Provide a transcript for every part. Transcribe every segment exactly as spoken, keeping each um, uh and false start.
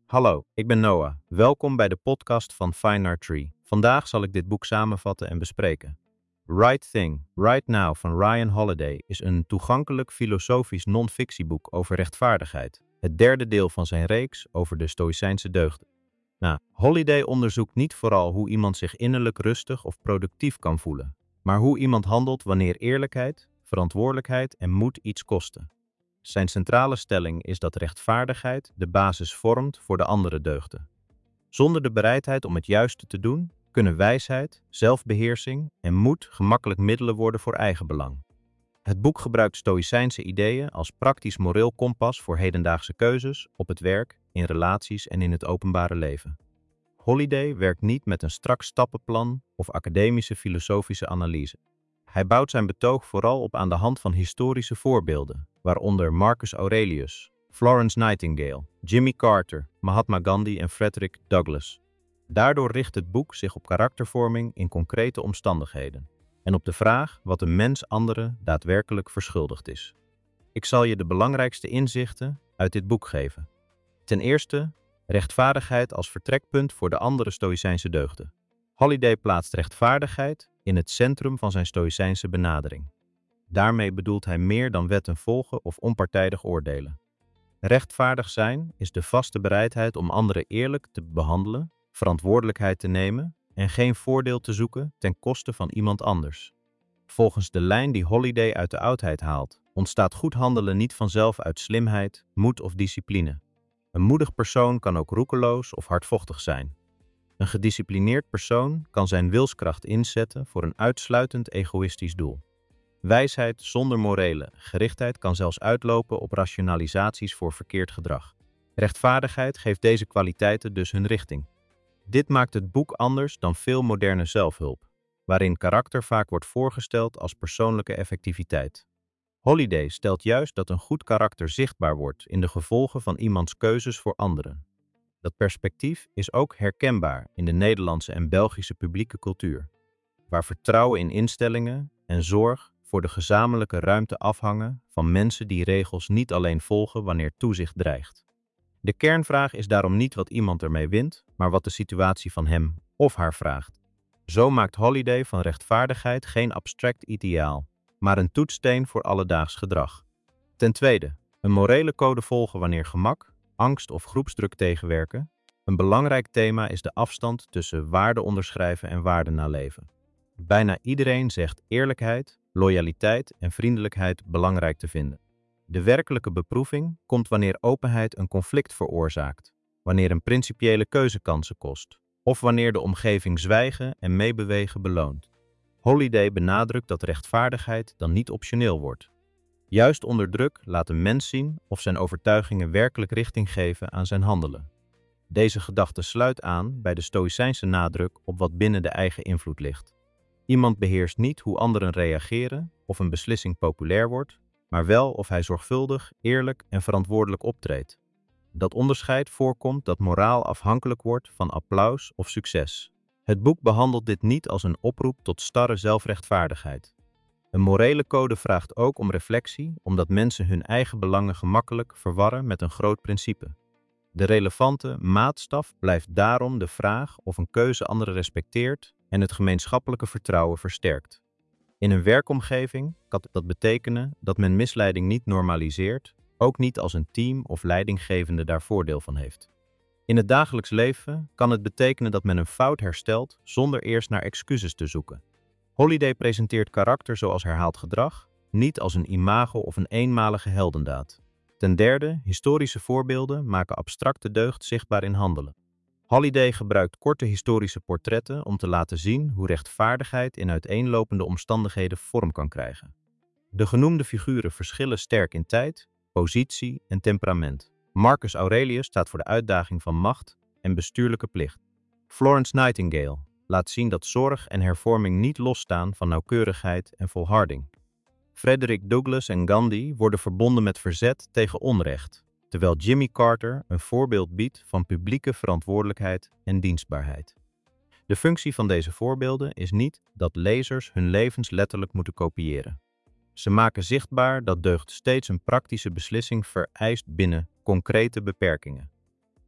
Hallo, ik ben Noah. Welkom bij de podcast van Fine Art Tree. Vandaag zal ik dit boek samenvatten en bespreken. Right Thing, Right Now van Ryan Holiday is een toegankelijk filosofisch non-fictieboek over rechtvaardigheid. Het derde deel van zijn reeks over de Stoïcijnse deugden. Nou, Holiday onderzoekt niet vooral hoe iemand zich innerlijk rustig of productief kan voelen, maar hoe iemand handelt wanneer eerlijkheid, verantwoordelijkheid en moed iets kosten. Zijn centrale stelling is dat rechtvaardigheid de basis vormt voor de andere deugden. Zonder de bereidheid om het juiste te doen, kunnen wijsheid, zelfbeheersing en moed gemakkelijk middelen worden voor eigenbelang. Het boek gebruikt Stoïcijnse ideeën als praktisch moreel kompas voor hedendaagse keuzes, op het werk, in relaties en in het openbare leven. Holiday werkt niet met een strak stappenplan of academische filosofische analyse. Hij bouwt zijn betoog vooral op aan de hand van historische voorbeelden, waaronder Marcus Aurelius, Florence Nightingale, Jimmy Carter, Mahatma Gandhi en Frederick Douglass. Daardoor richt het boek zich op karaktervorming in concrete omstandigheden en op de vraag wat een mens anderen daadwerkelijk verschuldigd is. Ik zal je de belangrijkste inzichten uit dit boek geven. Ten eerste, rechtvaardigheid als vertrekpunt voor de andere Stoïcijnse deugden. Holiday plaatst rechtvaardigheid in het centrum van zijn Stoïcijnse benadering. Daarmee bedoelt hij meer dan wetten volgen of onpartijdig oordelen. Rechtvaardig zijn is de vaste bereidheid om anderen eerlijk te behandelen, verantwoordelijkheid te nemen en geen voordeel te zoeken ten koste van iemand anders. Volgens de lijn die Holiday uit de oudheid haalt, ontstaat goed handelen niet vanzelf uit slimheid, moed of discipline. Een moedig persoon kan ook roekeloos of hardvochtig zijn. Een gedisciplineerd persoon kan zijn wilskracht inzetten voor een uitsluitend egoïstisch doel. Wijsheid zonder morele gerichtheid kan zelfs uitlopen op rationalisaties voor verkeerd gedrag. Rechtvaardigheid geeft deze kwaliteiten dus hun richting. Dit maakt het boek anders dan veel moderne zelfhulp, waarin karakter vaak wordt voorgesteld als persoonlijke effectiviteit. Holiday stelt juist dat een goed karakter zichtbaar wordt in de gevolgen van iemands keuzes voor anderen. Dat perspectief is ook herkenbaar in de Nederlandse en Belgische publieke cultuur, waar vertrouwen in instellingen en zorg voor de gezamenlijke ruimte afhangen van mensen die regels niet alleen volgen wanneer toezicht dreigt. De kernvraag is daarom niet wat iemand ermee wint, maar wat de situatie van hem of haar vraagt. Zo maakt Holiday van rechtvaardigheid geen abstract ideaal, maar een toetssteen voor alledaags gedrag. Ten tweede, een morele code volgen wanneer gemak, angst of groepsdruk tegenwerken. Een belangrijk thema is de afstand tussen waarde onderschrijven en waarde naleven. Bijna iedereen zegt eerlijkheid, loyaliteit en vriendelijkheid belangrijk te vinden. De werkelijke beproeving komt wanneer openheid een conflict veroorzaakt, wanneer een principiële keuze kansen kost, of wanneer de omgeving zwijgen en meebewegen beloont. Holiday benadrukt dat rechtvaardigheid dan niet optioneel wordt. Juist onder druk laat een mens zien of zijn overtuigingen werkelijk richting geven aan zijn handelen. Deze gedachte sluit aan bij de Stoïcijnse nadruk op wat binnen de eigen invloed ligt. Iemand beheerst niet hoe anderen reageren of een beslissing populair wordt, maar wel of hij zorgvuldig, eerlijk en verantwoordelijk optreedt. Dat onderscheid voorkomt dat moraal afhankelijk wordt van applaus of succes. Het boek behandelt dit niet als een oproep tot starre zelfrechtvaardigheid. Een morele code vraagt ook om reflectie, omdat mensen hun eigen belangen gemakkelijk verwarren met een groot principe. De relevante maatstaf blijft daarom de vraag of een keuze anderen respecteert en het gemeenschappelijke vertrouwen versterkt. In een werkomgeving kan dat betekenen dat men misleiding niet normaliseert, ook niet als een team of leidinggevende daar voordeel van heeft. In het dagelijks leven kan het betekenen dat men een fout herstelt zonder eerst naar excuses te zoeken. Holiday presenteert karakter zoals herhaald gedrag, niet als een imago of een eenmalige heldendaad. Ten derde, historische voorbeelden maken abstracte deugd zichtbaar in handelen. Holiday gebruikt korte historische portretten om te laten zien hoe rechtvaardigheid in uiteenlopende omstandigheden vorm kan krijgen. De genoemde figuren verschillen sterk in tijd, positie en temperament. Marcus Aurelius staat voor de uitdaging van macht en bestuurlijke plicht. Florence Nightingale laat zien dat zorg en hervorming niet losstaan van nauwkeurigheid en volharding. Frederick Douglass en Gandhi worden verbonden met verzet tegen onrecht, terwijl Jimmy Carter een voorbeeld biedt van publieke verantwoordelijkheid en dienstbaarheid. De functie van deze voorbeelden is niet dat lezers hun levens letterlijk moeten kopiëren. Ze maken zichtbaar dat deugd steeds een praktische beslissing vereist binnen concrete beperkingen.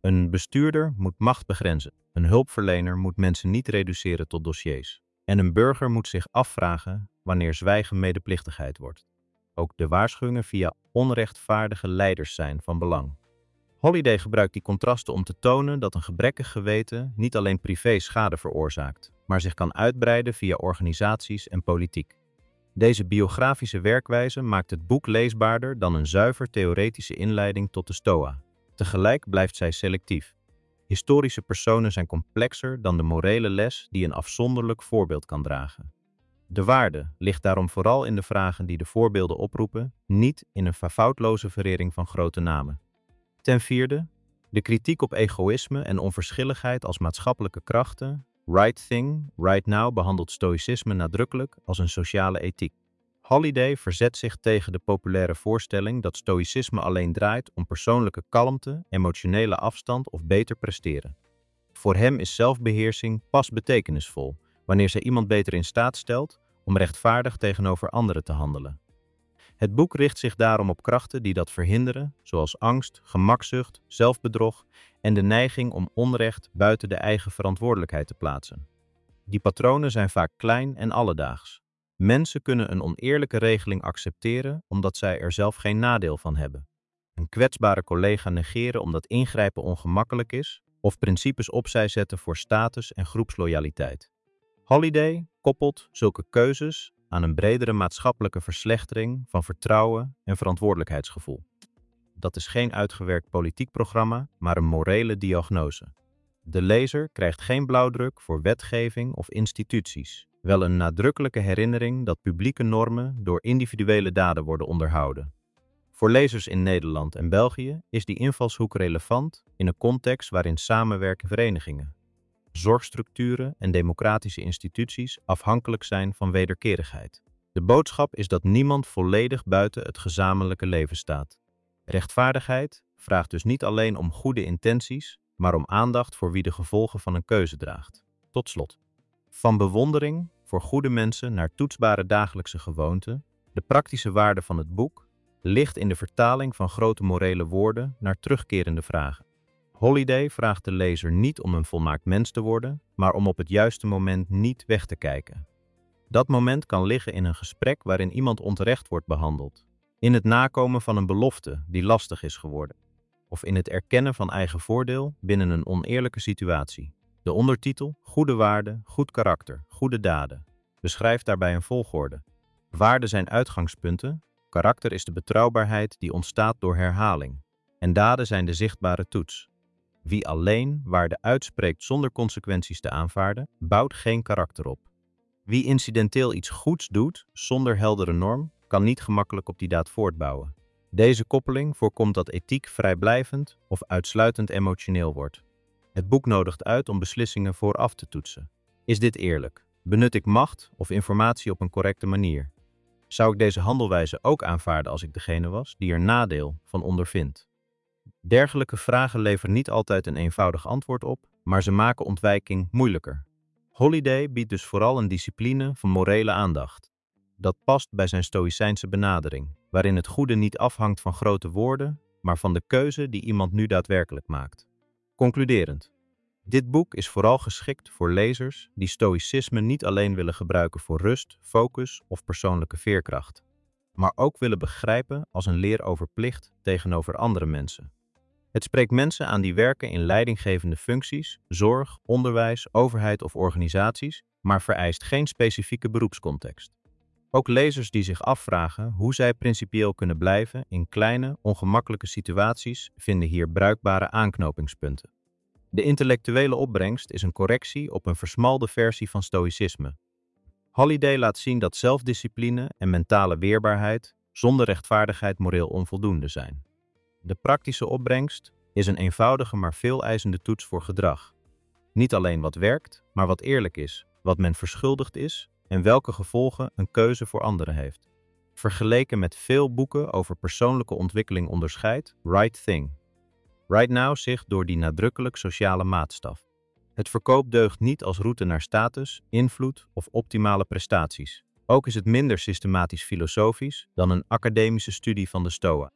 Een bestuurder moet macht begrenzen. Een hulpverlener moet mensen niet reduceren tot dossiers. En een burger moet zich afvragen wanneer zwijgen medeplichtigheid wordt. Ook de waarschuwingen via onrechtvaardige leiders zijn van belang. Holiday gebruikt die contrasten om te tonen dat een gebrekkig geweten niet alleen privé schade veroorzaakt, maar zich kan uitbreiden via organisaties en politiek. Deze biografische werkwijze maakt het boek leesbaarder dan een zuiver theoretische inleiding tot de Stoa. Tegelijk blijft zij selectief. Historische personen zijn complexer dan de morele les die een afzonderlijk voorbeeld kan dragen. De waarde ligt daarom vooral in de vragen die de voorbeelden oproepen, niet in een foutloze verering van grote namen. Ten vierde, de kritiek op egoïsme en onverschilligheid als maatschappelijke krachten. Right Thing, Right Now behandelt stoïcisme nadrukkelijk als een sociale ethiek. Holiday verzet zich tegen de populaire voorstelling dat stoïcisme alleen draait om persoonlijke kalmte, emotionele afstand of beter presteren. Voor hem is zelfbeheersing pas betekenisvol wanneer zij iemand beter in staat stelt om rechtvaardig tegenover anderen te handelen. Het boek richt zich daarom op krachten die dat verhinderen, zoals angst, gemakzucht, zelfbedrog en de neiging om onrecht buiten de eigen verantwoordelijkheid te plaatsen. Die patronen zijn vaak klein en alledaags. Mensen kunnen een oneerlijke regeling accepteren omdat zij er zelf geen nadeel van hebben. Een kwetsbare collega negeren omdat ingrijpen ongemakkelijk is, of principes opzij zetten voor status en groepsloyaliteit. Holiday koppelt zulke keuzes aan een bredere maatschappelijke verslechtering van vertrouwen en verantwoordelijkheidsgevoel. Dat is geen uitgewerkt politiek programma, maar een morele diagnose. De lezer krijgt geen blauwdruk voor wetgeving of instituties, wel een nadrukkelijke herinnering dat publieke normen door individuele daden worden onderhouden. Voor lezers in Nederland en België is die invalshoek relevant in een context waarin samenwerken verenigingen, zorgstructuren en democratische instituties afhankelijk zijn van wederkerigheid. De boodschap is dat niemand volledig buiten het gezamenlijke leven staat. Rechtvaardigheid vraagt dus niet alleen om goede intenties, maar om aandacht voor wie de gevolgen van een keuze draagt. Tot slot. Van bewondering voor goede mensen naar toetsbare dagelijkse gewoonten, de praktische waarde van het boek ligt in de vertaling van grote morele woorden naar terugkerende vragen. Holiday vraagt de lezer niet om een volmaakt mens te worden, maar om op het juiste moment niet weg te kijken. Dat moment kan liggen in een gesprek waarin iemand onterecht wordt behandeld, in het nakomen van een belofte die lastig is geworden, of in het erkennen van eigen voordeel binnen een oneerlijke situatie. De ondertitel, Goede waarden, goed karakter, goede daden, beschrijft daarbij een volgorde. Waarden zijn uitgangspunten, karakter is de betrouwbaarheid die ontstaat door herhaling, en daden zijn de zichtbare toets. Wie alleen waarde uitspreekt zonder consequenties te aanvaarden, bouwt geen karakter op. Wie incidenteel iets goeds doet zonder heldere norm, kan niet gemakkelijk op die daad voortbouwen. Deze koppeling voorkomt dat ethiek vrijblijvend of uitsluitend emotioneel wordt. Het boek nodigt uit om beslissingen vooraf te toetsen. Is dit eerlijk? Benut ik macht of informatie op een correcte manier? Zou ik deze handelwijze ook aanvaarden als ik degene was die er nadeel van ondervindt? Dergelijke vragen leveren niet altijd een eenvoudig antwoord op, maar ze maken ontwijking moeilijker. Holiday biedt dus vooral een discipline van morele aandacht. Dat past bij zijn stoïcijnse benadering, waarin het goede niet afhangt van grote woorden, maar van de keuze die iemand nu daadwerkelijk maakt. Concluderend. Dit boek is vooral geschikt voor lezers die stoïcisme niet alleen willen gebruiken voor rust, focus of persoonlijke veerkracht, maar ook willen begrijpen als een leer over plicht tegenover andere mensen. Het spreekt mensen aan die werken in leidinggevende functies, zorg, onderwijs, overheid of organisaties, maar vereist geen specifieke beroepscontext. Ook lezers die zich afvragen hoe zij principieel kunnen blijven in kleine, ongemakkelijke situaties vinden hier bruikbare aanknopingspunten. De intellectuele opbrengst is een correctie op een versmalde versie van stoïcisme. Holiday laat zien dat zelfdiscipline en mentale weerbaarheid zonder rechtvaardigheid moreel onvoldoende zijn. De praktische opbrengst is een eenvoudige maar veeleisende toets voor gedrag. Niet alleen wat werkt, maar wat eerlijk is, wat men verschuldigd is en welke gevolgen een keuze voor anderen heeft. Vergeleken met veel boeken over persoonlijke ontwikkeling onderscheidt Right Thing, Right Now zich door die nadrukkelijk sociale maatstaf. Het verkoop deugt niet als route naar status, invloed of optimale prestaties. Ook is het minder systematisch filosofisch dan een academische studie van de Stoa.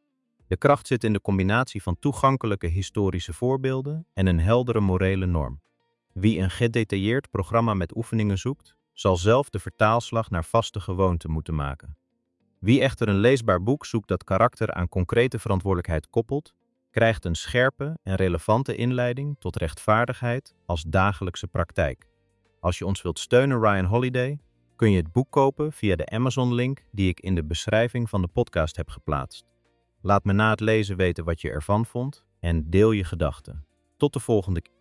De kracht zit in de combinatie van toegankelijke historische voorbeelden en een heldere morele norm. Wie een gedetailleerd programma met oefeningen zoekt, zal zelf de vertaalslag naar vaste gewoonten moeten maken. Wie echter een leesbaar boek zoekt dat karakter aan concrete verantwoordelijkheid koppelt, krijgt een scherpe en relevante inleiding tot rechtvaardigheid als dagelijkse praktijk. Als je ons wilt steunen, Ryan Holiday, kun je het boek kopen via de Amazon-link die ik in de beschrijving van de podcast heb geplaatst. Laat me na het lezen weten wat je ervan vond en deel je gedachten. Tot de volgende keer.